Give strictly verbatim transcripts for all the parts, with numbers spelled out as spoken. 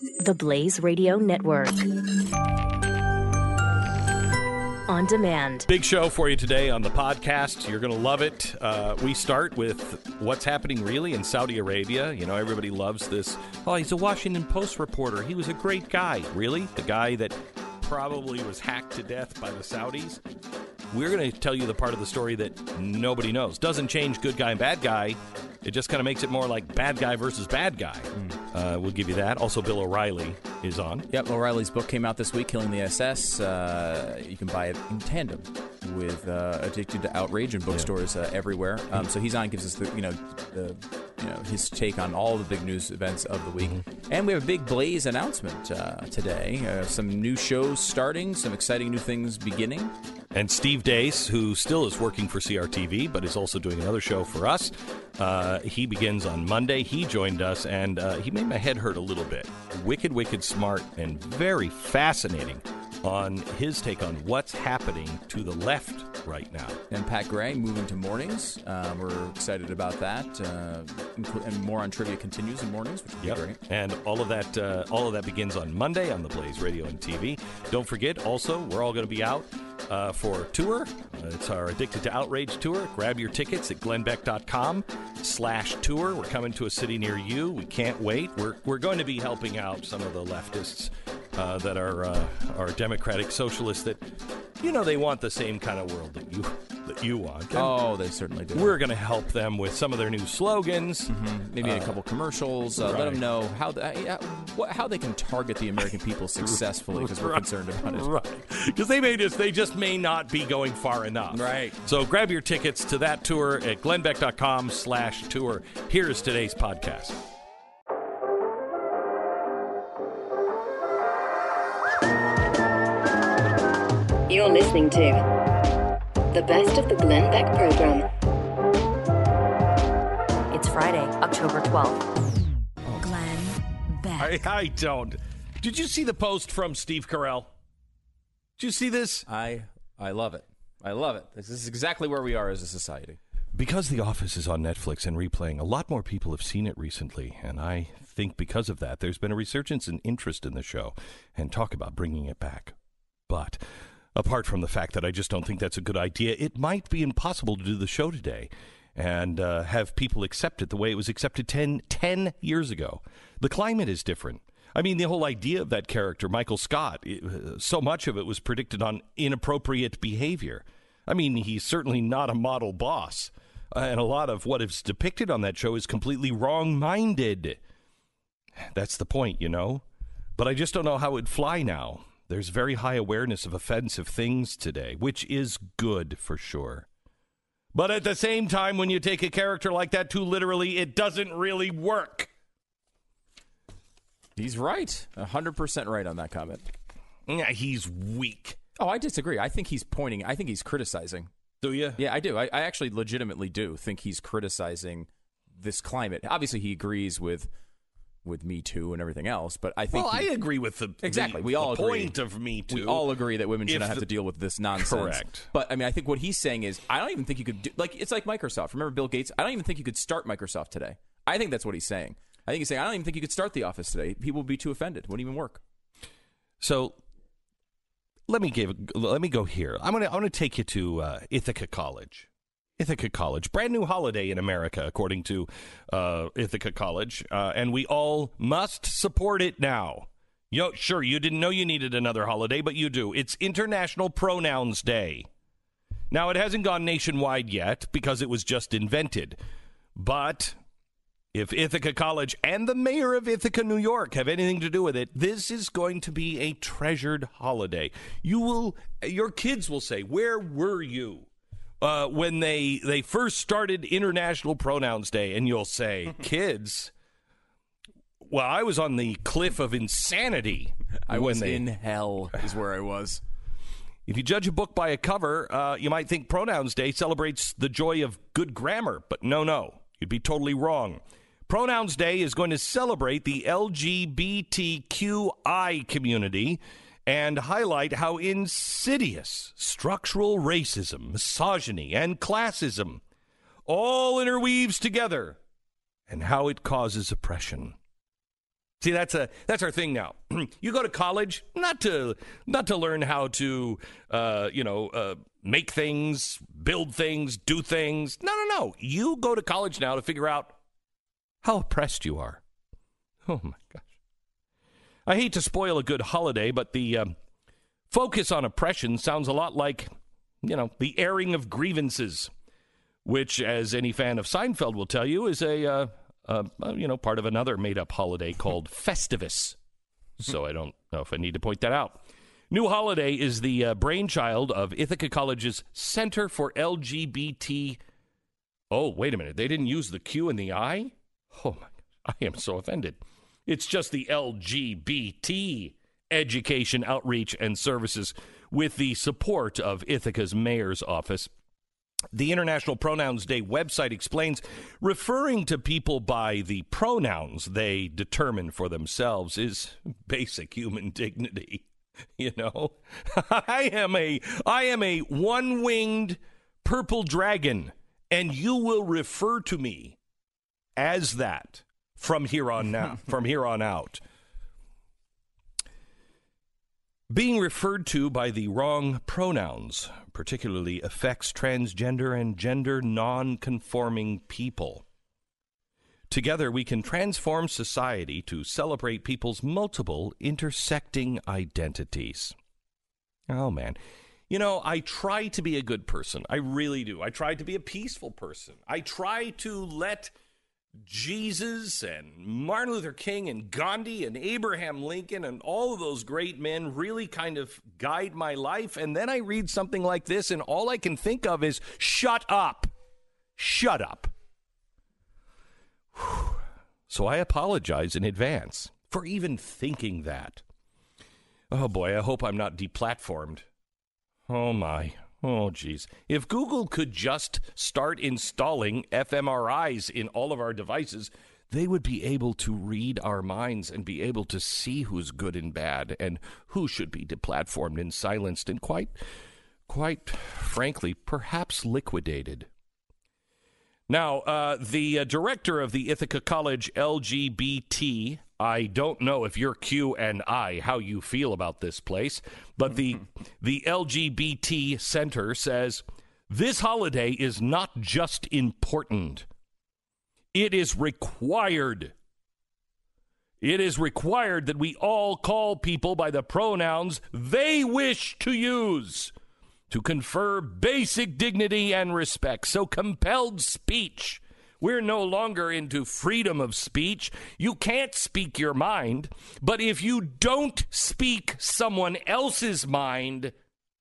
The Blaze Radio Network. On demand. Big show for you today on the podcast. You're going to love it. Uh, we start with what's happening really in Saudi Arabia. You know, everybody loves this. Oh, he's a Washington Post reporter. He was a great guy. Really? The guy that probably was hacked to death by the Saudis? We're going to tell you the part of the story that nobody knows. Doesn't change good guy and bad guy. It just kind of makes it more like bad guy versus bad guy. Mm. Uh, we'll give you that. Also, Bill O'Reilly is on. Yep, O'Reilly's book came out this week, Killing the S S. Uh, you can buy it in tandem with uh, Addicted to Outrage in bookstores uh, everywhere. Um, so he's on, gives us the you know the you know his take on all the big news events of the week. Mm-hmm. And we have a big Blaze announcement uh, today. Uh, some new shows starting, some exciting new things beginning. And Steve Deace, who still is working for C R T V, but is also doing another show for us. Uh, he begins on Monday. He joined us, and uh, he made my head hurt a little bit. Wicked, wicked smart, and very fascinating on his take on what's happening to the left right now. And Pat Gray moving to mornings. Uh, we're excited about that. Uh, and more on Trivia continues in mornings, which will yep. be great. And all of that, uh, all of that begins on Monday on the Blaze Radio and T V. Don't forget, also, we're all going to be out uh, for a tour. Uh, it's our Addicted to Outrage tour. Grab your tickets at glennbeck.com slash tour. We're coming to a city near you. We can't wait. We're we're going to be helping out some of the leftists uh, that are uh, are democratic socialists that, you know, they want the same kind of world that you that you want. And oh, they certainly do. We're going to help them with some of their new slogans. Mm-hmm. Maybe uh, a couple commercials. Uh, right. Let them know how the, uh, what, how they can target the American people successfully, because we're right. concerned about it. Right. Because they may just they just may not be going far enough. Right. So grab your tickets to that tour at glennbeck.com slash tour. Here's today's podcast. You're listening to the best of the Glenn Beck program. It's Friday, October twelfth. Glenn Beck. I, I don't. Did you see the post from Steve Carell? Did you see this? I I love it. I love it. This is exactly where we are as a society. Because The Office is on Netflix and replaying, a lot more people have seen it recently, and I think because of that, there's been a resurgence in interest in the show and talk about bringing it back. But apart from the fact that I just don't think that's a good idea, it might be impossible to do the show today and uh, have people accept it the way it was accepted ten, ten years ago. The climate is different. I mean, the whole idea of that character, Michael Scott, it, so much of it was predicted on inappropriate behavior. I mean, he's certainly not a model boss. Uh, and a lot of what is depicted on that show is completely wrong-minded. That's the point, you know? But I just don't know how it would fly now. There's very high awareness of offensive things today, which is good for sure. But at the same time, when you take a character like that too literally, it doesn't really work. He's right. one hundred percent right on that comment. Yeah, he's weak. Oh, I disagree. I think he's pointing. I think he's criticizing. Do you? Yeah, I do. I, I actually legitimately do think he's criticizing this climate. Obviously, he agrees with with Me Too and everything else, but I think... Well, he, I agree with the, exactly. the, we all the agree. point of Me Too. We all agree that women shouldn't have the, to deal with this nonsense. Correct. But, I mean, I think what he's saying is, I don't even think you could... Do, like, it's like Microsoft. Remember Bill Gates? I don't even think you could start Microsoft today. I think that's what he's saying. I think he's saying, I don't even think you could start the office today. People would be too offended. It wouldn't even work. So... Let me give. Let me go here. I'm gonna. I'm gonna take you to uh, Ithaca College. Ithaca College, brand new holiday in America, according to uh, Ithaca College, uh, and we all must support it now. Yo, sure, you didn't know you needed another holiday, but you do. It's International Pronouns Day. Now, it hasn't gone nationwide yet because it was just invented, but if Ithaca College and the mayor of Ithaca, New York, have anything to do with it, this is going to be a treasured holiday. You will, your kids will say, "Where were you uh, when they they first started International Pronouns Day?" And you'll say, "Kids, well, I was on the cliff of insanity. I when was they, in hell is where I was." If you judge a book by a cover, uh, you might think Pronouns Day celebrates the joy of good grammar, but no, no, you'd be totally wrong. Pronouns Day is going to celebrate the L G B T Q I community and highlight how insidious structural racism, misogyny, and classism all interweaves together and how it causes oppression. See, that's a that's our thing now. You go to college not to not to learn how to, uh, you know, uh, make things, build things, do things. No, no, no. You go to college now to figure out how oppressed you are. Oh, my gosh. I hate to spoil a good holiday, but the um, focus on oppression sounds a lot like, you know, the airing of grievances, which, as any fan of Seinfeld will tell you, is a... Uh, Uh, you know, part of another made-up holiday called Festivus. So I don't know if I need to point that out. New Holiday is the uh, brainchild of Ithaca College's Center for L G B T. Oh, wait a minute. They didn't use the Q and the I? Oh, my God. I am so offended. It's just the L G B T Education, Outreach, and Services with the support of Ithaca's mayor's office. The International Pronouns Day website explains referring to people by the pronouns they determine for themselves is basic human dignity. You know, I am a I am a one-winged purple dragon, and you will refer to me as that from here on now, from here on out. Being referred to by the wrong pronouns particularly affects transgender and gender non-conforming people. Together, we can transform society to celebrate people's multiple intersecting identities. Oh, man. You know, I try to be a good person. I really do. I try to be a peaceful person. I try to let Jesus and Martin Luther King and Gandhi and Abraham Lincoln and all of those great men really kind of guide my life. And then I read something like this, and all I can think of is, shut up. Shut up. Whew. So I apologize in advance for even thinking that. Oh, boy, I hope I'm not deplatformed. Oh, my. Oh, geez. If Google could just start installing fMRIs in all of our devices, they would be able to read our minds and be able to see who's good and bad and who should be deplatformed and silenced and quite, quite frankly, perhaps liquidated. Now, uh, the uh, director of the Ithaca College L G B T, I don't know if you're Q and I, how you feel about this place, but the the L G B T Center says, this holiday is not just important. It is required. It is required that we all call people by the pronouns they wish to use, to confer basic dignity and respect. So compelled speech. We're no longer into freedom of speech. You can't speak your mind, but if you don't speak someone else's mind,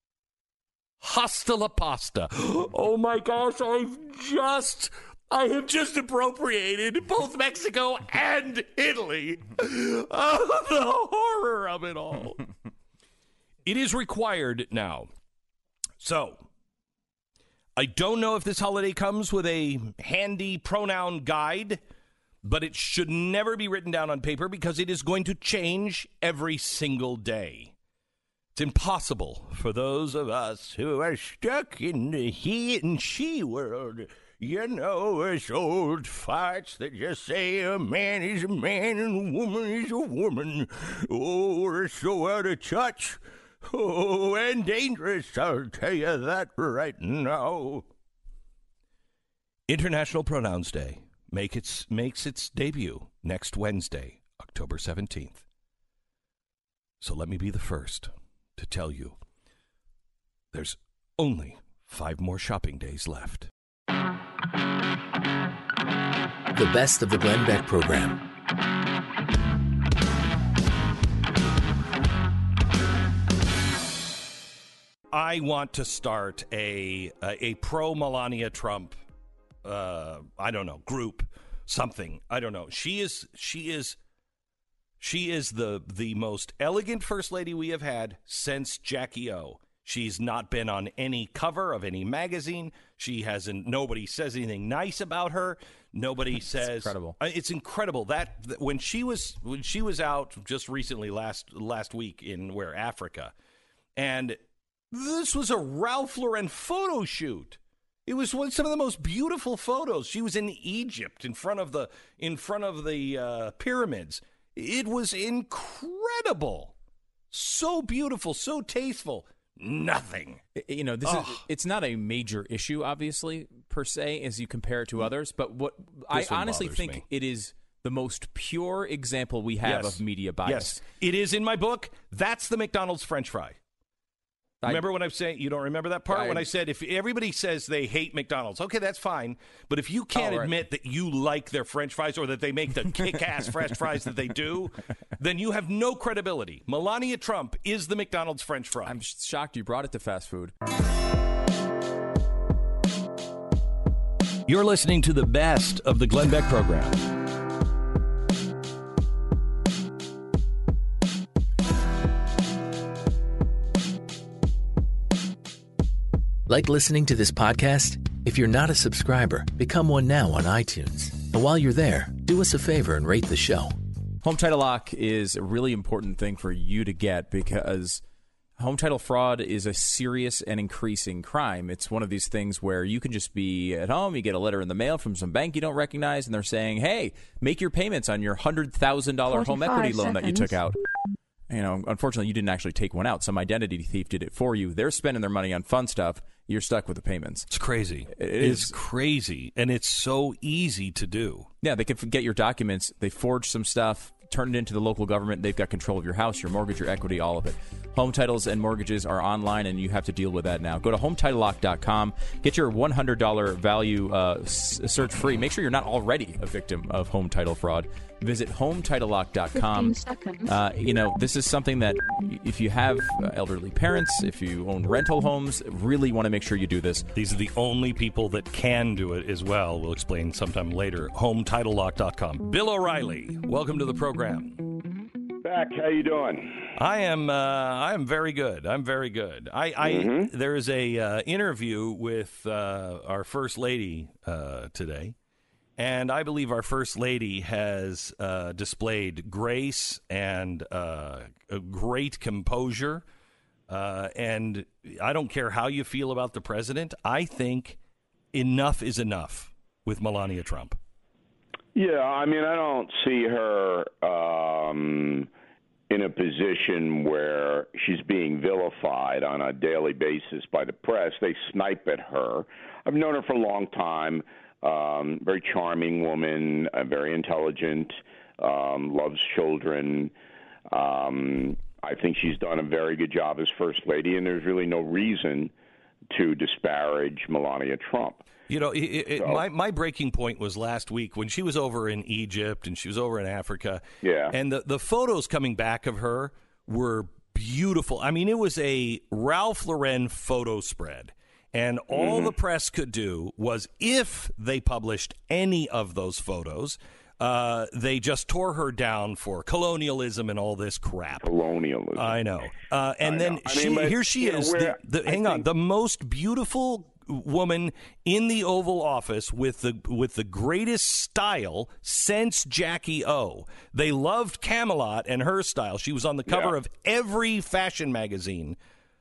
hasta la pasta. Oh my gosh, I've just, I have just appropriated both Mexico and Italy. Oh, the horror of it all. It is required now. So, I don't know if this holiday comes with a handy pronoun guide, but it should never be written down on paper because it is going to change every single day. It's impossible for those of us who are stuck in the he and she world. You know, it's old farts that just say a man is a man and a woman is a woman. Oh, we're so out of touch. Oh, and dangerous, I'll tell you that right now. International Pronouns Day make its, makes its debut next Wednesday, October seventeenth. So let me be the first to tell you there's only five more shopping days left. The best of the Glenn Beck program. I want to start a a, a pro Melania Trump, uh, I don't know, group, something. I don't know. She is she is she is the the most elegant first lady we have had since Jackie O. She's not been on any cover of any magazine. She hasn't. Nobody says anything nice about her. Nobody says. It's incredible. It's incredible that, that when she was when she was out just recently last last week in where Africa, and this was a Ralph Lauren photo shoot. It was one, some of the most beautiful photos. She was in Egypt in front of the in front of the uh, pyramids. It was incredible. So beautiful, so tasteful. Nothing. You know, this oh. is it's not a major issue, obviously, per se, as you compare it to others. But what this I honestly think me. it is the most pure example we have yes. of media bias. Yes, it is in my book. That's the McDonald's French fry. I, remember when I was saying, you don't remember that part? I, when I said, if everybody says they hate McDonald's, okay, that's fine. But if you can't oh, right. admit that you like their French fries or that they make the kick-ass French fries that they do, then you have no credibility. Melania Trump is the McDonald's French fry. I'm shocked you brought it to fast food. You're listening to the best of the Glenn Beck program. Like listening to this podcast? If you're not a subscriber, become one now on iTunes. And while you're there, do us a favor and rate the show. Home Title Lock is a really important thing for you to get because home title fraud is a serious and increasing crime. It's one of these things where you can just be at home, you get a letter in the mail from some bank you don't recognize, and they're saying, hey, make your payments on your one hundred thousand dollars home equity loan that you took out. You know, unfortunately, you didn't actually take one out. Some identity thief did it for you. They're spending their money on fun stuff. You're stuck with the payments. It's crazy. It it's is crazy, and it's so easy to do. Yeah, they can get your documents. They forge some stuff, turn it into the local government. They've got control of your house, your mortgage, your equity, all of it. Home titles and mortgages are online, and you have to deal with that now. Go to home title lock dot com. Get your one hundred dollars value uh, search free. Make sure you're not already a victim of home title fraud. Visit home title lock dot com. Uh, you know, this is something that if you have elderly parents, if you own rental homes, really want to make sure you do this. These are the only people that can do it as well. We'll explain sometime later. home title lock dot com. Bill O'Reilly, welcome to the program. Back, how you doing? I am. Uh, I am very good. I'm very good. I. I mm-hmm. There is a uh, interview with uh, our first lady uh, today, and I believe our first lady has uh, displayed grace and uh, a great composure. Uh, and I don't care how you feel about the president. I think enough is enough with Melania Trump. Yeah, I mean, I don't see her um, in a position where she's being vilified on a daily basis by the press. They snipe at her. I've known her for a long time. Um, very charming woman, uh, very intelligent, um, loves children. Um, I think she's done a very good job as First Lady, and there's really no reason to disparage Melania Trump. You know, it, it, so, my, my breaking point was last week when she was over in Egypt and she was over in Africa. Yeah. And the, the photos coming back of her were beautiful. I mean, it was a Ralph Lauren photo spread. And all mm-hmm. the press could do was, if they published any of those photos, uh, they just tore her down for colonialism and all this crap. Colonialism. I know. Uh, and I then know. she, mean, but, here she is. Know, the, the, hang think... on. The most beautiful woman in the Oval Office with the with the greatest style since Jackie O. They loved Camelot and her style. She was on the cover yeah. of every fashion magazine.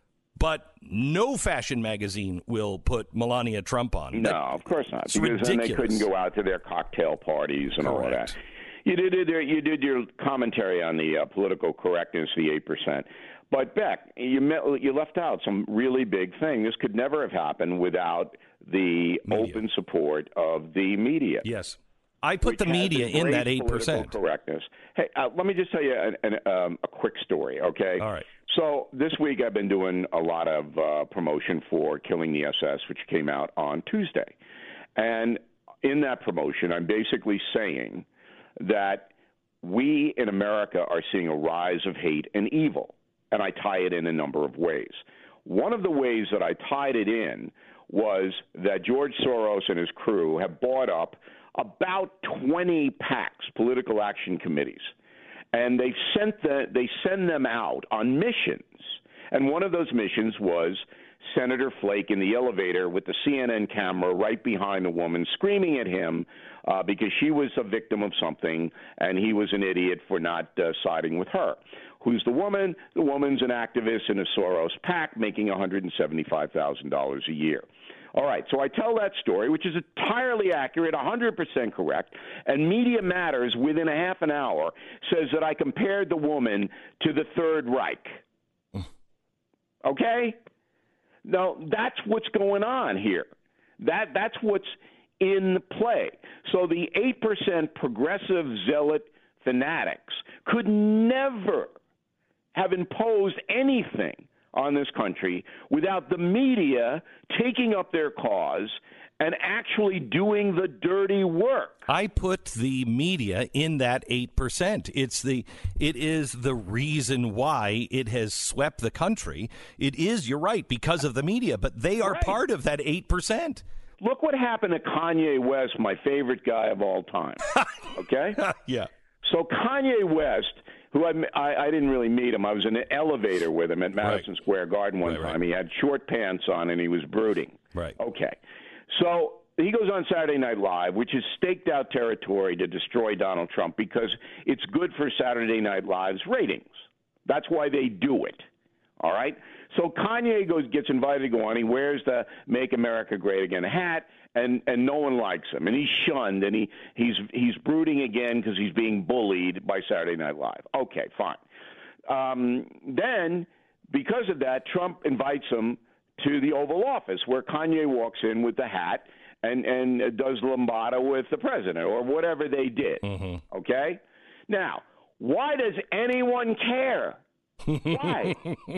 But no fashion magazine will put Melania Trump on. No, that, of course not. Because ridiculous. Then they couldn't go out to their cocktail parties and Correct. all of that. You did, you did your commentary on the uh, political correctness, the eight percent. But, Beck, you, met, you left out some really big thing. This could never have happened without the media. Open support of the media. Yes. I put the media in that eight percent. Correctness. Hey, uh, let me just tell you an, an, um, a quick story, okay? All right. So this week I've been doing a lot of uh, promotion for Killing the S S, which came out on Tuesday. And in that promotion, I'm basically saying that we in America are seeing a rise of hate and evil, and I tie it in a number of ways. One of the ways that I tied it in was that George Soros and his crew have bought up about twenty PACs, political action committees, and they've sent the, they send them out on missions. And one of those missions was Senator Flake in the elevator with the C N N camera right behind the woman, screaming at him uh, because she was a victim of something and he was an idiot for not uh, siding with her. Who's the woman? The woman's an activist in a Soros PAC making one hundred seventy-five thousand dollars a year. All right, so I tell that story, which is entirely accurate, one hundred percent correct, and Media Matters, within a half an hour, says that I compared the woman to the Third Reich. Okay? Now, that's what's going on here. That That's what's in play. So the eight percent progressive zealot fanatics could never have imposed anything on this country without the media taking up their cause and actually doing the dirty work. I put the media in that eight percent. It's the it is the reason why it has swept the country. It is, you're right, because of the media, but they are right. part of that eight percent. Look what happened to Kanye West, my favorite guy of all time. Okay? Yeah. So Kanye West, who I, I, I didn't really meet him. I was in an elevator with him at Madison right. Square Garden one right, time. Right. He had short pants on and he was brooding. Right. Okay. So he goes on Saturday Night Live, which is staked out territory to destroy Donald Trump because it's good for Saturday Night Live's ratings. That's why they do it. All right? So Kanye goes gets invited to go on. He wears the Make America Great Again hat, and, and no one likes him. And he's shunned, and he, he's he's brooding again because he's being bullied by Saturday Night Live. Okay, fine. Um, then, because of that, Trump invites him to the Oval Office, where Kanye walks in with the hat and, and does lambada with the president, or whatever they did. Mm-hmm. Okay? Now, why does anyone care? Why?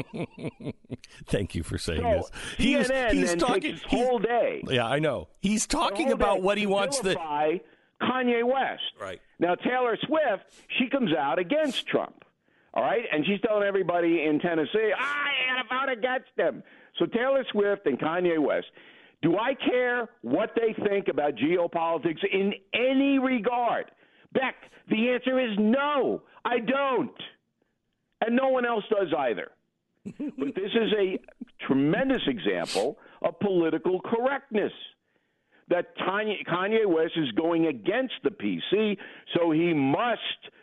Thank you for saying so, this. C N N he's, he's then talking takes his whole day. Yeah, I know. He's talking about what he wants to Kanye West. Right. Now, Taylor Swift, she comes out against Trump. All right? And she's telling everybody in Tennessee, I had a vote against him. So Taylor Swift and Kanye West, do I care what they think about geopolitics in any regard? Beck, the answer is no, I don't. And no one else does either. But this is a tremendous example of political correctness. That Kanye West is going against the P C, so he must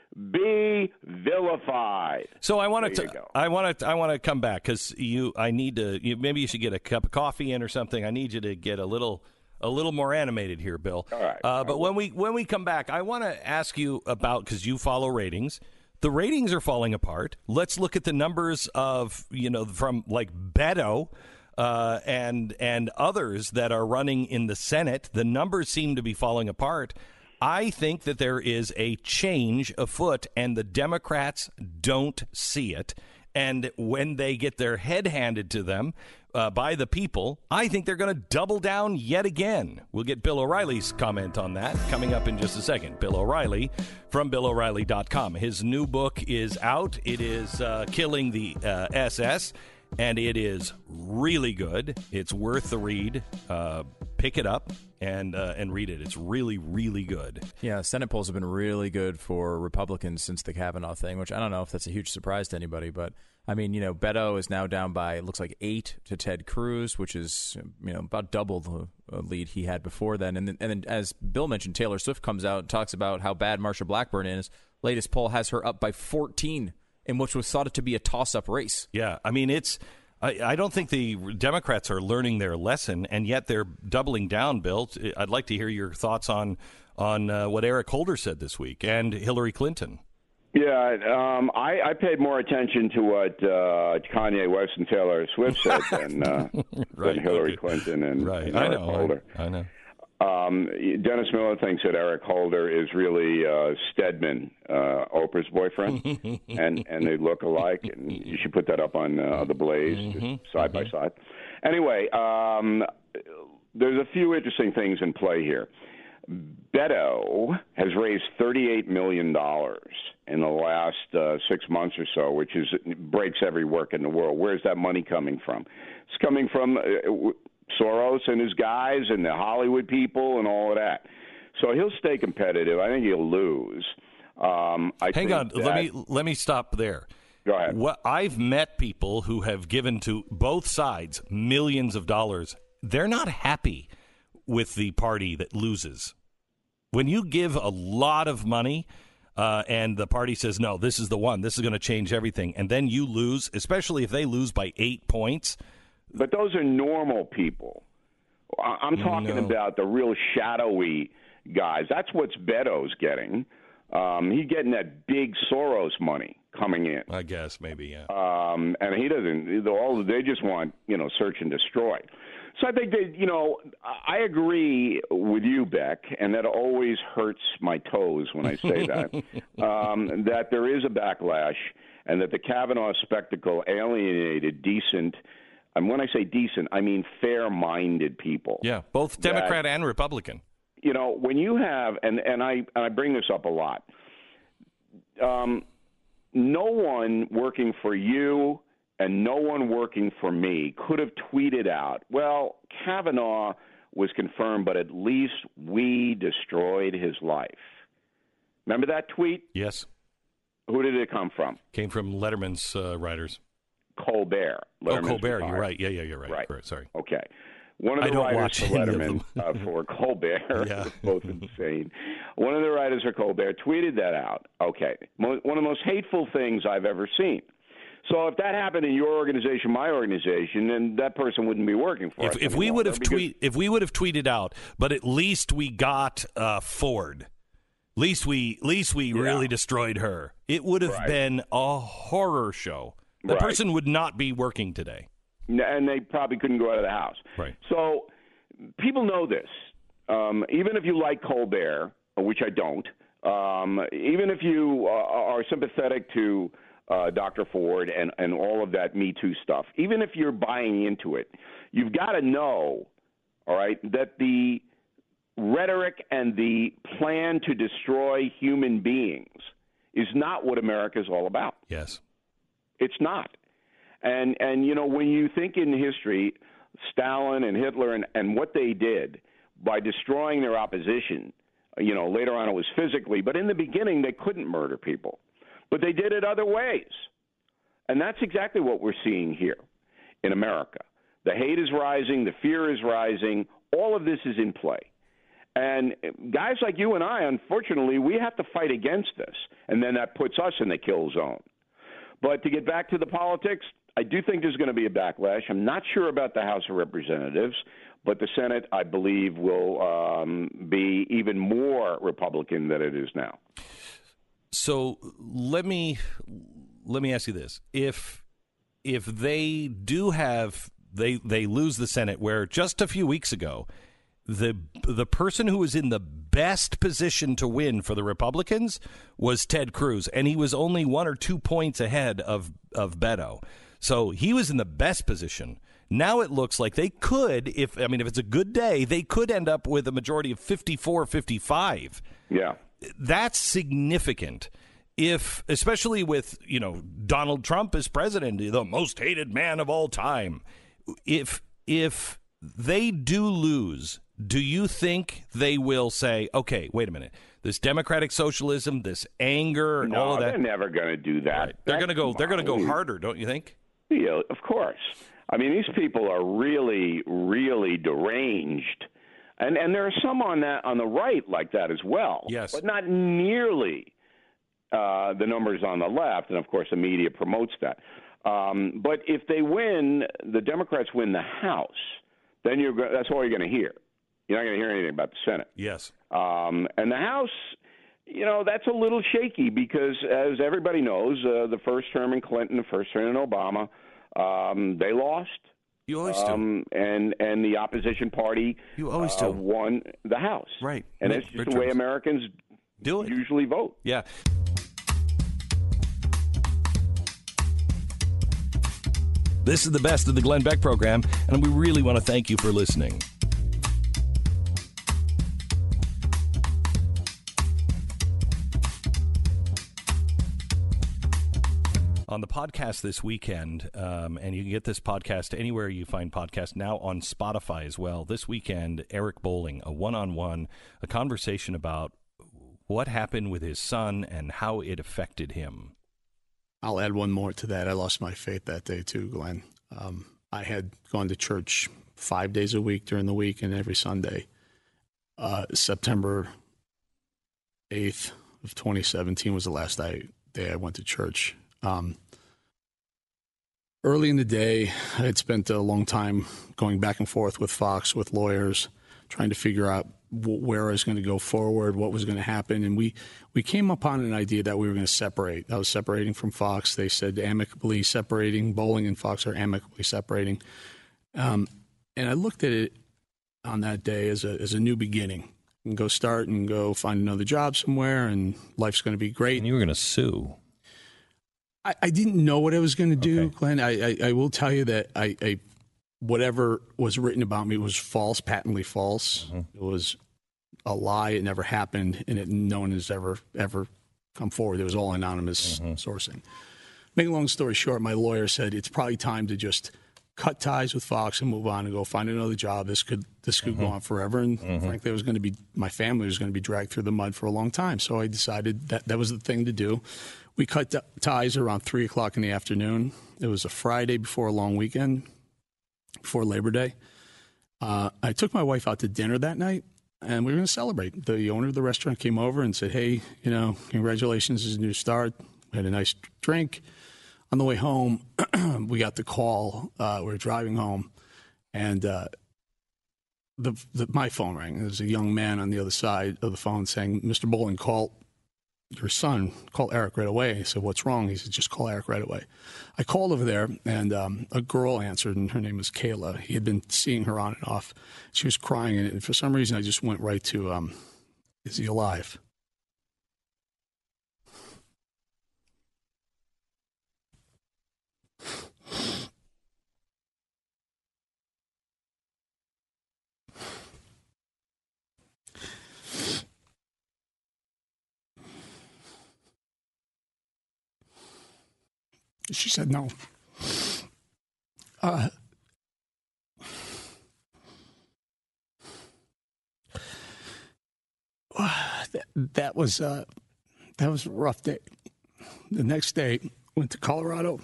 be vilified. So I want to, I want to, I want to come back because you, I need to. You, maybe you should get a cup of coffee in or something. I need you to get a little, a little more animated here, Bill. All right. Uh, but when we when we come back, I want to ask you about because you follow ratings. The ratings are falling apart. Let's look at the numbers of, you know, from like Beto uh, and and others that are running in the Senate. The numbers seem to be falling apart. I think that there is a change afoot, and the Democrats don't see it. And when they get their head handed to them uh, by the people, I think they're going to double down yet again. We'll get Bill O'Reilly's comment on that coming up in just a second. Bill O'Reilly from Bill O'Reilly dot com. His new book is out. It is uh, Killing the uh, S S, and it is really good. It's worth the read. Uh, pick it up and uh, and read it. It's really, really good. Yeah, Senate polls have been really good for Republicans since the Kavanaugh thing, which I don't know if that's a huge surprise to anybody, but I mean, you know, Beto is now down by, it looks like eight to Ted Cruz, which is, you know, about double the lead he had before then. And then, and then as Bill mentioned, Taylor Swift comes out and talks about how bad Marsha Blackburn is. Latest poll has her up by fourteen in which was thought to be a toss-up race. Yeah, I mean, it's I, I don't think the Democrats are learning their lesson, and yet they're doubling down, Bill. I'd like to hear your thoughts on on uh, what Eric Holder said this week and Hillary Clinton. Yeah, um, I, I paid more attention to what uh, Kanye West and Taylor Swift said than, uh, right, than Hillary okay. Clinton and, right. and I Eric know, Holder. I, I know. Um, Dennis Miller thinks that Eric Holder is really uh, Stedman, uh, Oprah's boyfriend, and, and they look alike. And you should put that up on uh, The Blaze, mm-hmm. just side mm-hmm. by side. Anyway, um, there's a few interesting things in play here. Beto has raised thirty-eight million dollars in the last uh, six months or so, which is breaks every work in the world. Where's that money coming from? It's coming from uh, Soros and his guys and the Hollywood people and all of that. So he'll stay competitive. I think he'll lose. Um, I Hang think on, that, let me let me stop there. Go ahead. What, I've met people who have given to both sides millions of dollars. They're not happy with the party that loses. When you give a lot of money uh, and the party says, no, this is the one, this is going to change everything, and then you lose, especially if they lose by eight points. But those are normal people I'm talking no. about the real shadowy guys. That's what Beto's getting. Um, he's getting that big Soros money coming in. I guess maybe, yeah. Um, and he doesn't. All they just want, you know, search and destroy. So I think that, you know, I agree with you, Beck, and that always hurts my toes when I say that. um, that there is a backlash, and that the Kavanaugh spectacle alienated decent. And when I say decent, I mean fair-minded people. Yeah, both Democrat that, and Republican. You know, when you have, and, and I and I bring this up a lot, um, no one working for you and no one working for me could have tweeted out, well, Kavanaugh was confirmed, but at least we destroyed his life. Remember that tweet? Yes. Who did it come from? Came from Letterman's uh, writers. Colbert. Letterman's oh, Colbert, you're right. Yeah, yeah, you're right. Right. Correct. Sorry. Okay. One of the I don't writers watch for any Letterman, uh, for Colbert, Yeah. both insane. One of the writers for Colbert tweeted that out. Okay. Mo- one of the most hateful things I've ever seen. So if that happened in your organization, my organization, then that person wouldn't be working for if, us. If we would have tweet, if we would have tweeted out, but at least we got uh, Ford. At least we, at least we yeah. really destroyed her. It would have right. been a horror show. That right. person would not be working today. And they probably couldn't go out of the house. Right. So people know this. Um, even if you like Colbert, which I don't, um, even if you uh, are sympathetic to uh, Doctor Ford and, and all of that Me Too stuff, even if you're buying into it, you've got to know, all right, that the rhetoric and the plan to destroy human beings is not what America is all about. Yes. It's not. And, and you know, when you think in history, Stalin and Hitler and, and what they did by destroying their opposition, you know, later on it was physically, but in the beginning they couldn't murder people. But they did it other ways. And that's exactly what we're seeing here in America. The hate is rising. The fear is rising. All of this is in play. And guys like you and I, unfortunately, we have to fight against this. And then that puts us in the kill zone. But to get back to the politics, I do think there's going to be a backlash. I'm not sure about the House of Representatives, but the Senate, I believe, will um, be even more Republican than it is now. So let me let me ask you this: if if they do have they they lose the Senate, where just a few weeks ago the the person who was in the best position to win for the Republicans was Ted Cruz, and he was only one or two points ahead of of Beto. So he was in the best position. Now it looks like they could, if I mean, if it's a good day, they could end up with a majority of fifty-four fifty-five. Yeah. That's significant. If, especially with, you know, Donald Trump as president, the most hated man of all time. If if they do lose, do you think they will say, okay, wait a minute, this democratic socialism, this anger, and no, all of that? They're never going to do that. Right. They're going to go. They're going to go harder, don't you think? Yeah, of course. I mean, these people are really, really deranged, and and there are some on that on the right like that as well. Yes, but not nearly uh, the numbers on the left, and of course the media promotes that. Um, but if they win, the Democrats win the House, then you're go- that's all you're going to hear. You're not going to hear anything about the Senate. Yes, um, and the House. You know, that's a little shaky because, as everybody knows, uh, the first term in Clinton, the first term in Obama, um, they lost. You always um, do. And, and the opposition party you always uh, do. won the House. Right. And it's just the way Americans do it. Usually vote. Yeah. This is the best of the Glenn Beck program, and we really want to thank you for listening. On the podcast this weekend, um, and you can get this podcast anywhere you find podcasts, now on Spotify as well. This weekend, Eric Bolling, a one-on-one, a conversation about what happened with his son and how it affected him. I'll add one more to that. I lost my faith that day too, Glenn. Um, I had gone to church five days a week during the week and every Sunday. Uh, September eighth of twenty seventeen was the last day, day I went to church. Um, early in the day, I had spent a long time going back and forth with Fox, with lawyers, trying to figure out w- where I was going to go forward, what was going to happen. And we, we came upon an idea that we were going to separate. I was separating from Fox. They said amicably separating. Bowling and Fox are amicably separating. Um, and I looked at it on that day as a as a new beginning. And go start and go find another job somewhere, and life's going to be great. And you were going to sue. I, I didn't know what I was going to do, Okay. Glenn. I, I, I will tell you that I, I whatever was written about me was false, patently false. Mm-hmm. It was a lie. It never happened, and it, no one has ever ever come forward. It was all anonymous Mm-hmm. sourcing. Make a long story short, my lawyer said it's probably time to just cut ties with Fox and move on and go find another job. This could this could Mm-hmm. go on forever, and frankly, it was going to be my family was going to be dragged through the mud for a long time. So I decided that that was the thing to do. We cut t- ties around three o'clock in the afternoon. It was a Friday before a long weekend, before Labor Day. Uh, I took my wife out to dinner that night, and we were going to celebrate. The owner of the restaurant came over and said, "Hey, you know, congratulations, this is a new start." We had a nice drink. On the way home, we got the call. Uh, we were driving home, and uh, the, the my phone rang. There was a young man on the other side of the phone saying, "Mister Bowling, call your son. Call Eric right away." I said, "What's wrong?" He said, "Just call Eric right away." I called over there, and um, a girl answered, and her name was Kayla. He had been seeing her on and off. She was crying, and for some reason, I just went right to, um, "Is he alive?" She said no. Uh, that, that was uh, that was a rough day. The next day, went to Colorado,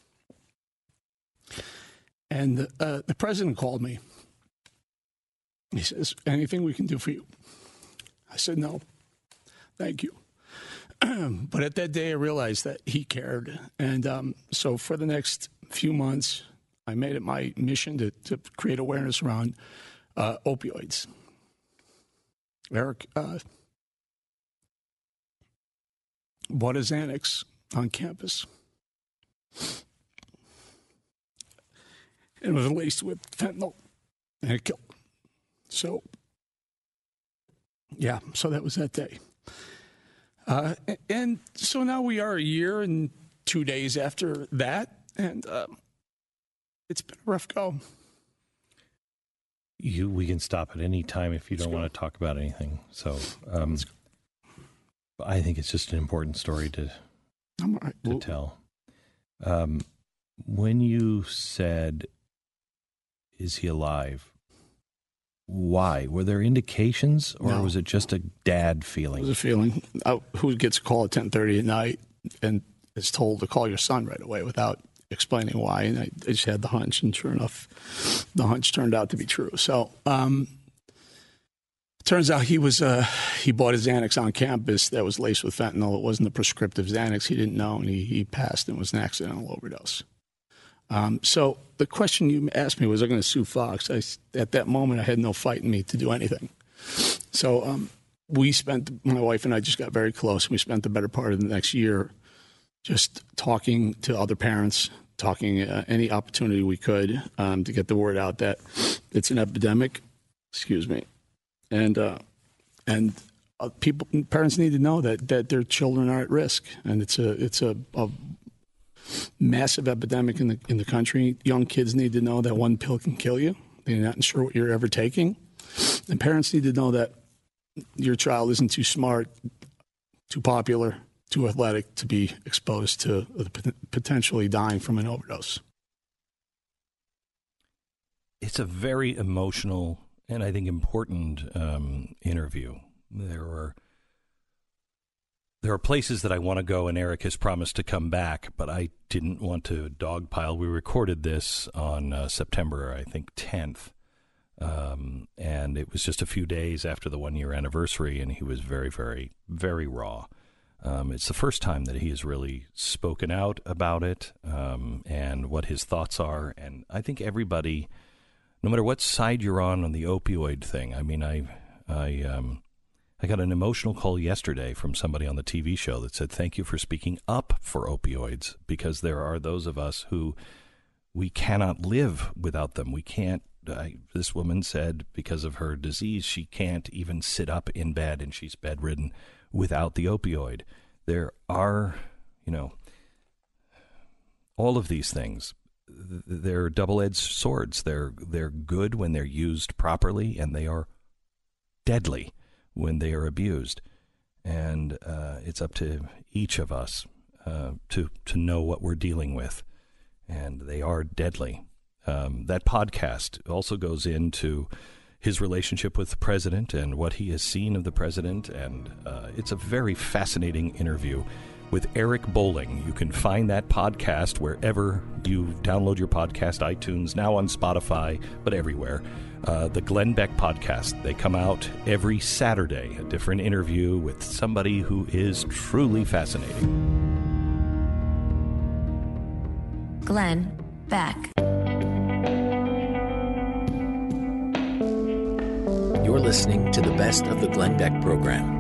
and uh, the president called me. He says, "Anything we can do for you?" I said, "No, thank you." But at that day, I realized that he cared. And um, so for the next few months, I made it my mission to, to create awareness around uh, opioids. Eric uh, bought a Xanax on campus. It was laced with fentanyl, and it killed him. So, yeah, so that was that day. Uh, and so now we are a year and two days after that, and uh, it's been a rough go. You, we can stop at any time if you Let's don't go. want to talk about anything. So, um, I think it's just an important story to I'm all right. to Well, tell. Um, when you said, "Is he alive?" Why? Were there indications, or No. was it just a dad it feeling? was a feeling. Uh, who gets a call at ten thirty at night and is told to call your son right away without explaining why? And I, I just had the hunch, and sure enough, the hunch turned out to be true. So, um, turns out he was uh, he bought a Xanax on campus that was laced with fentanyl. It wasn't a prescriptive Xanax. He didn't know, and he, he passed, and it was an accidental overdose. Um, so the question you asked me was, I going to sue Fox? I, at that moment, I had no fight in me to do anything. So um, we spent, my wife and I just got very close. We spent the better part of the next year just talking to other parents, talking uh, any opportunity we could um, to get the word out that it's an epidemic. Excuse me, and uh, and uh, people, parents need to know that that their children are at risk, and it's a it's a, a massive epidemic in the in the country. Young kids need to know that one pill can kill you. They're not sure what you're ever taking. And parents need to know that your child isn't too smart, too popular, too athletic to be exposed to potentially dying from an overdose. It's a very emotional and I think important um, interview. There are there are places that I want to go, and Eric has promised to come back, but I didn't want to dogpile. We recorded this on uh, September, I think, tenth, um, and it was just a few days after the one-year anniversary, and he was very, very, very raw. Um, it's the first time that he has really spoken out about it um, and what his thoughts are. And I think everybody, no matter what side you're on on the opioid thing, I mean, I, I, um, I got an emotional call yesterday from somebody on the T V show that said, thank you for speaking up for opioids, because there are those of us who we cannot live without them. We can't. I, this woman said because of her disease, she can't even sit up in bed, and she's bedridden without the opioid. There are, you know, all of these things. They're double-edged swords. They're they're good when they're used properly, and they are deadly when they are abused. And uh, it's up to each of us uh, to to know what we're dealing with, and they are deadly. Um, that podcast also goes into his relationship with the president and what he has seen of the president, and uh, it's a very fascinating interview with Eric Bolling. You can find that podcast wherever you download your podcast, iTunes, now on Spotify, but everywhere. Uh, the Glenn Beck podcast. They come out every Saturday, a different interview with somebody who is truly fascinating. Glenn Beck. You're listening to the best of the Glenn Beck program.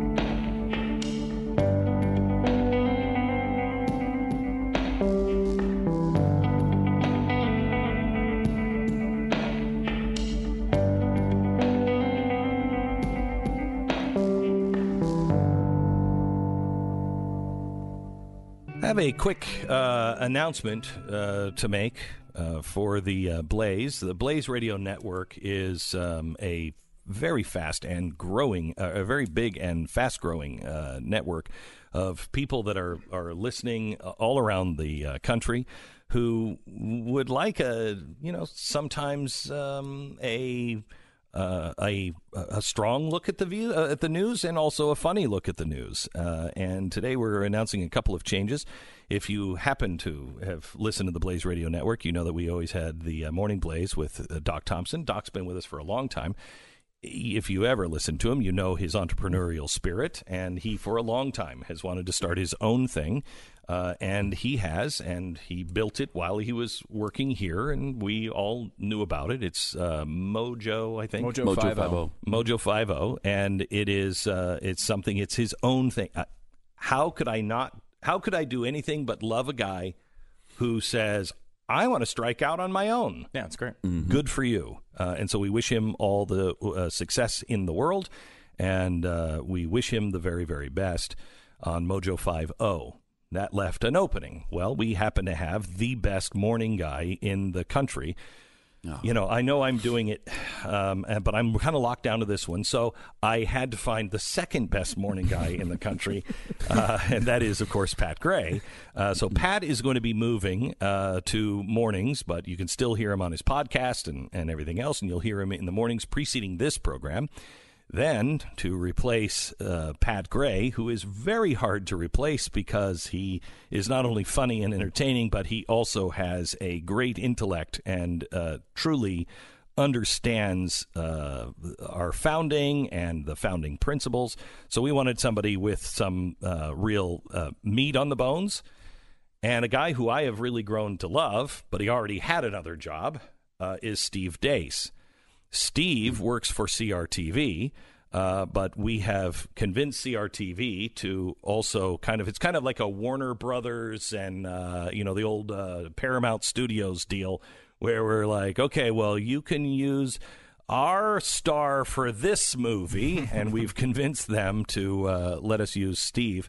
I have a quick uh, announcement uh, to make uh, for the uh, Blaze. The Blaze Radio Network is um, a very fast and growing, uh, a very big and fast-growing uh, network of people that are, are listening all around the uh, country who would like a, you know, sometimes um, a... Uh, a a strong look at the view uh, at the news, and also a funny look at the news. Uh, and today we're announcing a couple of changes. If you happen to have listened to the Blaze Radio Network, you know that we always had the uh, Morning Blaze with uh, Doc Thompson. Doc's been with us for a long time. If you ever listen to him, you know his entrepreneurial spirit, and he for a long time has wanted to start his own thing. Uh, and he has, and he built it while he was working here, and we all knew about it. It's uh, Mojo, I think. Mojo five oh. Mojo five oh, and it is uh, it's something. It's his own thing. Uh, how could I not? How could I do anything but love a guy who says, I want to strike out on my own? Yeah, it's great. Mm-hmm. Good for you. Uh, and so we wish him all the uh, success in the world, and uh, we wish him the very, very best on Mojo five oh. That left an opening. Well, we happen to have the best morning guy in the country. Oh. You know, I know I'm doing it, um, but I'm kind of locked down to this one. So I had to find the second best morning guy in the country, uh, and that is, of course, Pat Gray. Uh, so Pat is going to be moving uh, to mornings, but you can still hear him on his podcast and, and everything else, and you'll hear him in the mornings preceding this program. Then to replace uh, Pat Gray, who is very hard to replace because he is not only funny and entertaining, but he also has a great intellect and uh, truly understands uh, our founding and the founding principles. So we wanted somebody with some uh, real uh, meat on the bones, and a guy who I have really grown to love, but he already had another job, uh, is Steve Deace. Steve works for C R T V, uh, but we have convinced C R T V to also kind of, it's kind of like a Warner Brothers and, uh, you know, the old uh, Paramount Studios deal where we're like, okay, well, you can use our star for this movie, and we've convinced them to uh, let us use Steve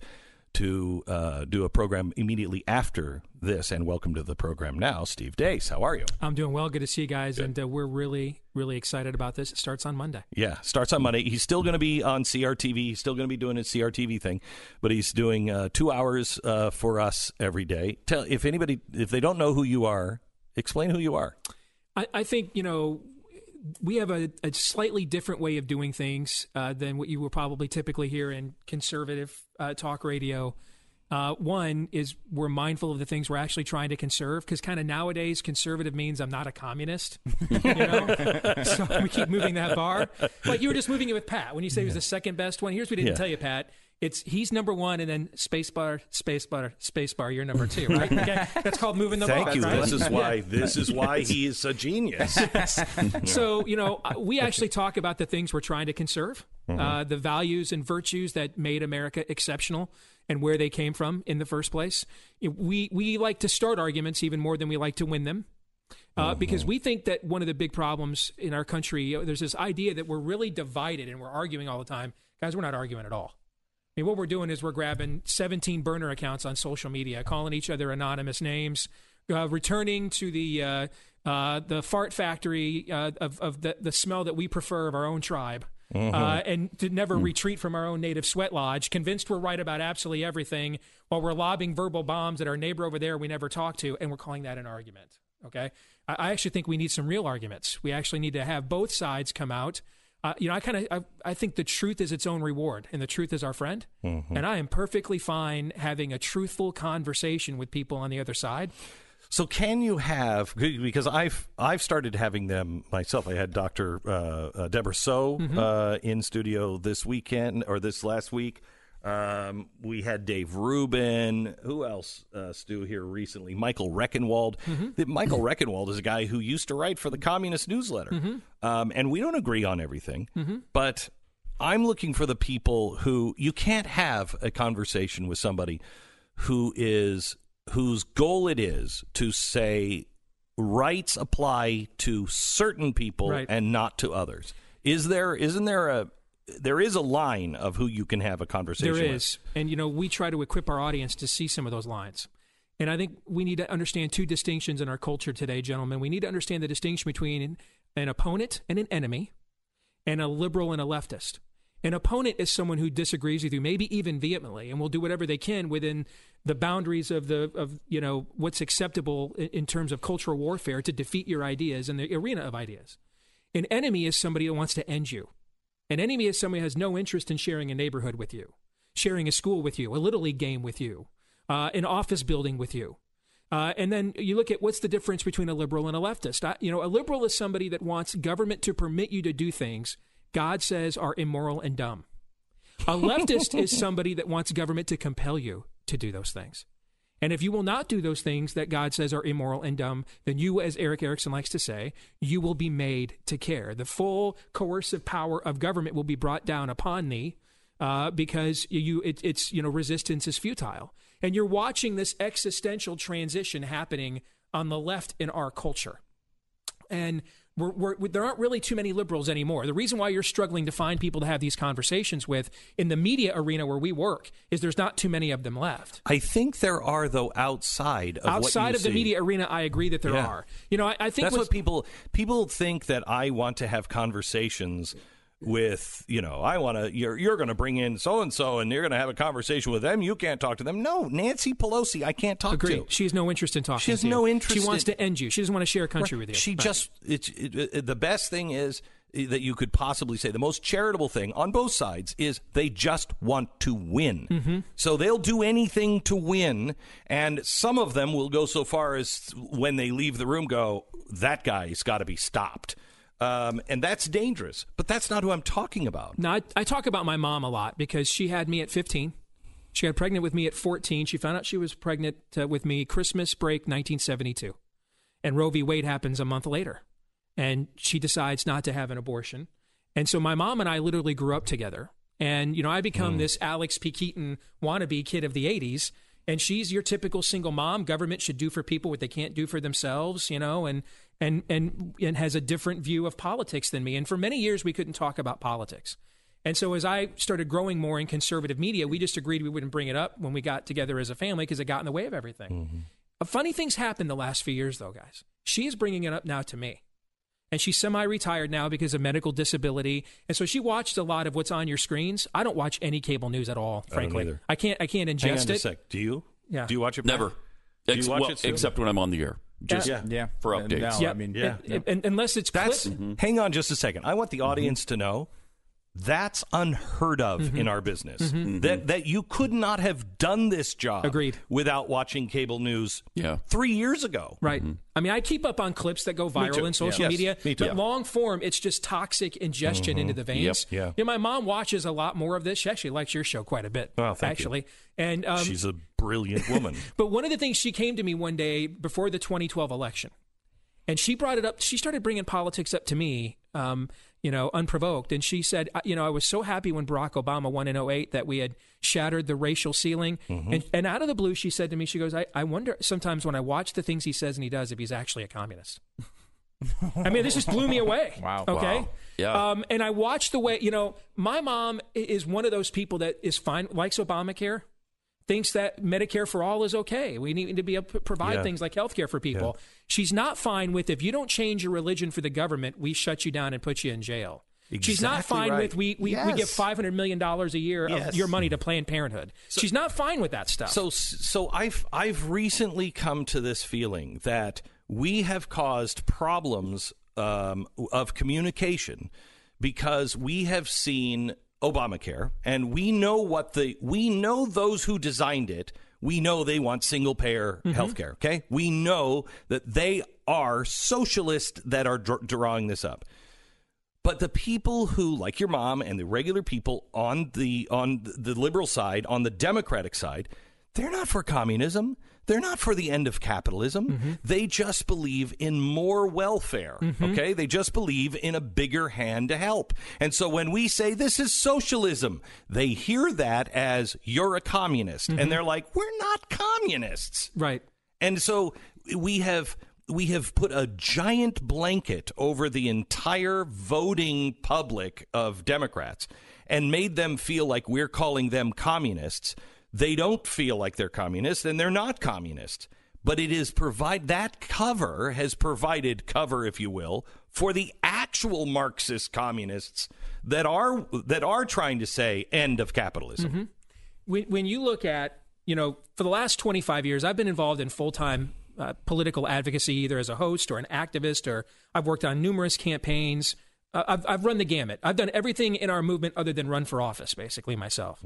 to uh, do a program immediately after this. And welcome to the program now, Steve Deace. How are you? I'm doing well. Good to see you guys. Good. And uh, we're really, really excited about this. It starts on Monday. Yeah, starts on Monday. He's still going to be on C R T V. He's still going to be doing his C R T V thing, but he's doing uh, two hours uh, for us every day. Tell if anybody, if they don't know who you are, explain who you are. I, I think, you know, we have a, a slightly different way of doing things uh, than what you will probably typically hear in conservative uh, talk radio. Uh, one is we're mindful of the things we're actually trying to conserve, because kind of nowadays conservative means I'm not a communist. You know? So we keep moving that bar. But you were just moving it with Pat. When you say he was the second best one, here's what we didn't Yeah. tell you, Pat. It's he's number one, and then spacebar, spacebar, spacebar. You're number two, right? Okay? That's called moving the ball. Thank you. Right? This is why. This is why he is a genius. So you know, we actually talk about the things we're trying to conserve, mm-hmm. uh, the values and virtues that made America exceptional, and where they came from in the first place. We we like to start arguments even more than we like to win them. Uh, mm-hmm. Because we think that one of the big problems in our country, you know, there's this idea that we're really divided and we're arguing all the time. Guys, we're not arguing at all. I mean, what we're doing is we're grabbing seventeen burner accounts on social media, calling each other anonymous names, uh, returning to the uh, uh, the fart factory uh, of, of the, the smell that we prefer of our own tribe, mm-hmm. uh, and to never mm-hmm. retreat from our own native sweat lodge, convinced we're right about absolutely everything, while we're lobbing verbal bombs at our neighbor over there we never talk to, and we're calling that an argument. Okay, I, I actually think we need some real arguments. We actually need to have both sides come out. Uh, you know, I kind of I, I think the truth is its own reward, and the truth is our friend. Mm-hmm. And I am perfectly fine having a truthful conversation with people on the other side. So can you have, because I've I've started having them myself. I had Doctor Uh, uh, Deborah So mm-hmm. uh, in studio this weekend or this last week. Um, we had Dave Rubin. Who else, uh, Stu, here recently? Michael Reckenwald. Mm-hmm. The, Michael Reckenwald is a guy who used to write for the Communist Newsletter. Mm-hmm. Um, and we don't agree on everything. Mm-hmm. But I'm looking for the people who you can't have a conversation with somebody who is whose goal it is to say rights apply to certain people right. and not to others. Is there? Isn't there a There is a line of who you can have a conversation with. There is. And, you know, we try to equip our audience to see some of those lines. And I think we need to understand two distinctions in our culture today, gentlemen. We need to understand the distinction between an opponent and an enemy, and a liberal and a leftist. An opponent is someone who disagrees with you, maybe even vehemently, and will do whatever they can within the boundaries of the of you know what's acceptable in, in terms of cultural warfare to defeat your ideas in the arena of ideas. An enemy is somebody who wants to end you. An enemy is somebody who has no interest in sharing a neighborhood with you, sharing a school with you, a Little League game with you, uh, an office building with you. Uh, and then you look at what's the difference between a liberal and a leftist. I, you know, a liberal is somebody that wants government to permit you to do things God says are immoral and dumb. A leftist is somebody that wants government to compel you to do those things. And if you will not do those things that God says are immoral and dumb, then you, as Eric Erickson likes to say, you will be made to care. The full coercive power of government will be brought down upon thee uh, because you it, it's you know resistance is futile. And you're watching this existential transition happening on the left in our culture. And We're, we're, there aren't really too many liberals anymore. The reason why you're struggling to find people to have these conversations with in the media arena where we work is there's not too many of them left. I think there are, though, outside of outside what you of see. the media arena. I agree that there yeah. are. You know, I, I think that's what people people think, that I want to have conversations with, you know, I want to, you're, you're going to bring in so-and-so and you're going to have a conversation with them. You can't talk to them. No, Nancy Pelosi, I can't talk Agreed. to. She has no interest in talking to you. She has you. no interest. She wants in, to end you. She doesn't want to share a country right. with you. She right. just, it's it, it, the best thing is that you could possibly say, the most charitable thing on both sides is they just want to win. Mm-hmm. So they'll do anything to win. And some of them will go so far as when they leave the room go, that guy's got to be stopped. Um, and that's dangerous, but that's not who I'm talking about. No, I, I talk about my mom a lot because she had me at fifteen. She got pregnant with me at fourteen. She found out she was pregnant uh, with me Christmas break nineteen seventy-two. And Roe v. Wade happens a month later. And she decides not to have an abortion. And so my mom and I literally grew up together. And, you know, I become mm. this Alex P. Keaton wannabe kid of the eighties. And she's your typical single mom. Government should do for people what they can't do for themselves, you know, and and and and has a different view of politics than me. And for many years, we couldn't talk about politics. And so as I started growing more in conservative media, we just agreed we wouldn't bring it up when we got together as a family because it got in the way of everything. Mm-hmm. Uh, funny things happened the last few years, though, guys. She is bringing it up now to me. And she's semi-retired now because of medical disability. And so she watched a lot of what's on your screens. I don't watch any cable news at all, frankly. I, don't I can't I can't ingest Hang on it. a sec. Do you? Yeah. Do you watch it? Never. Do Ex- you watch well, it, Sue? except when I'm on the air. Just yeah. yeah. for updates. No, yeah. I mean, yeah. And, and, unless it's That's, clip- mm-hmm. Hang on just a second. I want the audience mm-hmm. to know That's unheard of mm-hmm. in our business. Mm-hmm. That that you could not have done this job Agreed. without watching cable news yeah. three years ago. Right. Mm-hmm. I mean, I keep up on clips that go viral in social yeah. media, yes. Me too. but Yeah. long form, it's just toxic ingestion mm-hmm. into the veins. Yep. Yeah. You know, my mom watches a lot more of this. She actually likes your show quite a bit, oh, thank actually. You. And um, she's a brilliant woman. But one of the things, she came to me one day before the twenty twelve election, and she brought it up. She started bringing politics up to me, um, you know, unprovoked. And she said, you know, I was so happy when Barack Obama won in oh eight that we had shattered the racial ceiling. Mm-hmm. And, and out of the blue, she said to me, she goes, I, I wonder sometimes when I watch the things he says and he does, if he's actually a communist. I mean, this just blew me away. Wow. Okay. Wow. Yeah. Um, and I watched the way, you know, my mom is one of those people that is fine, likes Obamacare, thinks that Medicare for all is okay. We need to be able to provide yeah. things like health care for people. Yeah. She's not fine with, if you don't change your religion for the government, we shut you down and put you in jail. Exactly She's not fine right. with, we we, yes. we give five hundred million dollars a year yes. of your money to Planned Parenthood. So, She's not fine with that stuff. So, so I've, I've recently come to this feeling that we have caused problems um, of communication because we have seen Obamacare, and we know what the we know those who designed it. We know they want single payer mm-hmm. health care. Okay, we know that they are socialists that are dr- drawing this up. But the people who, like your mom and the regular people on the on the liberal side, on the Democratic side, they're not for communism. They're not for the end of capitalism. Mm-hmm. They just believe in more welfare, mm-hmm. okay? They just believe in a bigger hand to help. And so when we say this is socialism, they hear that as you're a communist. Mm-hmm. And they're like, we're not communists. Right. And so we have... We have put a giant blanket over the entire voting public of Democrats and made them feel like we're calling them communists. They don't feel like they're communists, and they're not communists. But it is provide that cover has provided cover, if you will, for the actual Marxist communists that are that are trying to say end of capitalism. Mm-hmm. When when you look at, you know, for the last twenty-five years, I've been involved in full-time Uh, political advocacy, either as a host or an activist, or I've worked on numerous campaigns. Uh, I've, I've run the gamut. I've done everything in our movement other than run for office, basically myself.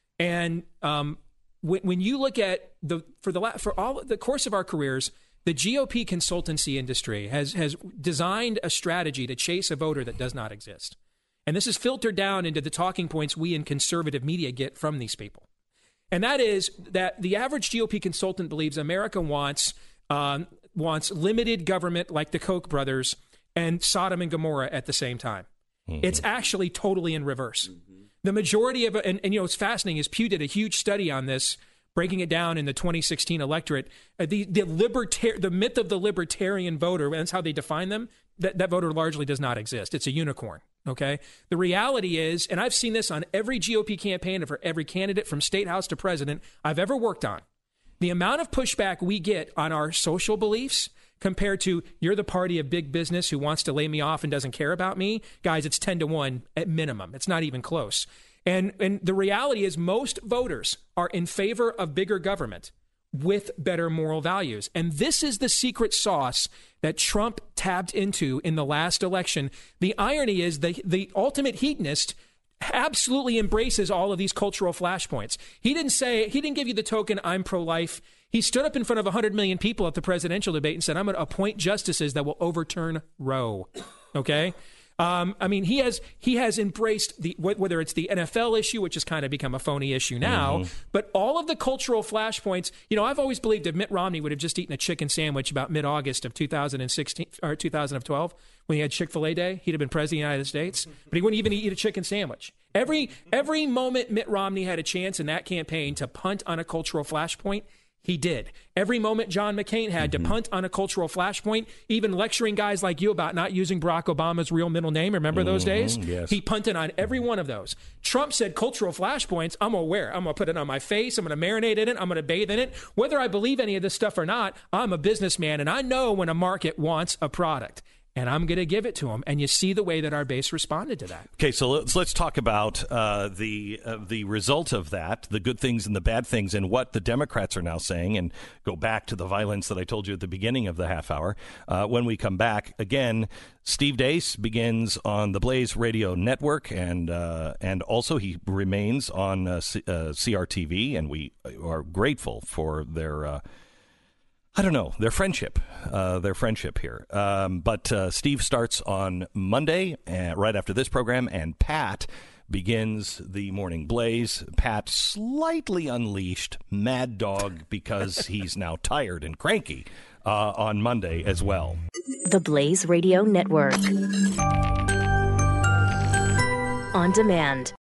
And um, when, when you look at the for the for all the course of our careers, the G O P consultancy industry has has designed a strategy to chase a voter that does not exist. And this is filtered down into the talking points we in conservative media get from these people. And that is that the average G O P consultant believes America wants Um, wants limited government like the Koch brothers and Sodom and Gomorrah at the same time. Mm-hmm. It's actually totally in reverse. Mm-hmm. The majority of, and, and you know, what's fascinating is Pew did a huge study on this, breaking it down in the twenty sixteen electorate. Uh, the the libertar- the myth of the libertarian voter, that's how they define them, that, that voter largely does not exist. It's a unicorn. Okay. The reality is, and I've seen this on every G O P campaign and for every candidate from state house to president I've ever worked on. The amount of pushback we get on our social beliefs compared to you're the party of big business who wants to lay me off and doesn't care about me, guys, it's ten to one at minimum. It's not even close. And and the reality is most voters are in favor of bigger government with better moral values. And this is the secret sauce that Trump tapped into in the last election. The irony is the the ultimate hedonist absolutely embraces all of these cultural flashpoints. He didn't say, he didn't give you the token, I'm pro-life. He stood up in front of one hundred million people at the presidential debate and said, I'm going to appoint justices that will overturn Roe. Okay? Um, I mean, he has he has embraced the whether it's the N F L issue, which has kind of become a phony issue now, mm-hmm. but all of the cultural flashpoints. You know, I've always believed if Mitt Romney would have just eaten a chicken sandwich about mid-August of two thousand sixteen or two thousand twelve, when he had Chick-fil-A Day, he'd have been president of the United States. But he wouldn't even eat a chicken sandwich. Every every moment Mitt Romney had a chance in that campaign to punt on a cultural flashpoint, he did. Every moment John McCain had mm-hmm. to punt on a cultural flashpoint, even lecturing guys like you about not using Barack Obama's real middle name. Remember mm-hmm. those days? Yes. He punted on every one of those. Trump said cultural flashpoints, I'm going to wear. I'm going to put it on my face. I'm going to marinate in it. I'm going to bathe in it. Whether I believe any of this stuff or not, I'm a businessman, and I know when a market wants a product. and I'm going to give it to them. And you see the way that our base responded to that. Okay, so let's let's talk about uh, the uh, the result of that, the good things and the bad things, and what the Democrats are now saying, and go back to the violence that I told you at the beginning of the half hour. Uh, when we come back, again, Steve Deace begins on the Blaze Radio Network, and uh, and also he remains on uh, C- uh, C R T V, and we are grateful for their. Uh, I don't know, their friendship, uh, their friendship here. Um, but uh, Steve starts on Monday, uh, right after this program, and Pat begins the Morning Blaze. Pat slightly unleashed, mad dog, because he's now tired and cranky uh, on Monday as well. The Blaze Radio Network. On demand.